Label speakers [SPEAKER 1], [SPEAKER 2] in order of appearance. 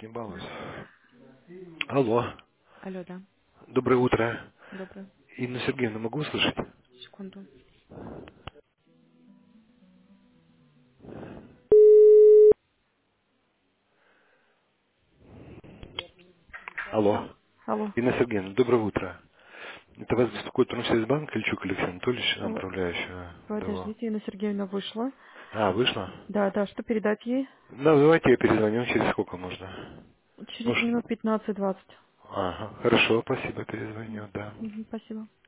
[SPEAKER 1] не балуюсь. Алло.
[SPEAKER 2] Алло, да.
[SPEAKER 1] Доброе утро.
[SPEAKER 2] Доброе.
[SPEAKER 1] Инна Сергеевна, могу услышать?
[SPEAKER 2] Секунду.
[SPEAKER 1] Алло.
[SPEAKER 2] Алло.
[SPEAKER 1] Инна Сергеевна, доброе утро. Это вас беспокоит Промсвязьбанк Ильчук Алексей Анатольевич,
[SPEAKER 2] О,
[SPEAKER 1] управляющего ДО.
[SPEAKER 2] подождите, Инна Сергеевна вышла.
[SPEAKER 1] А, вышла?
[SPEAKER 2] Да, да, что передать ей?
[SPEAKER 1] Да, давайте я перезвоню, через сколько можно?
[SPEAKER 2] Через
[SPEAKER 1] Может?
[SPEAKER 2] минут 15-20.
[SPEAKER 1] Ага, хорошо, спасибо, перезвоню, да.
[SPEAKER 2] Мгм, спасибо.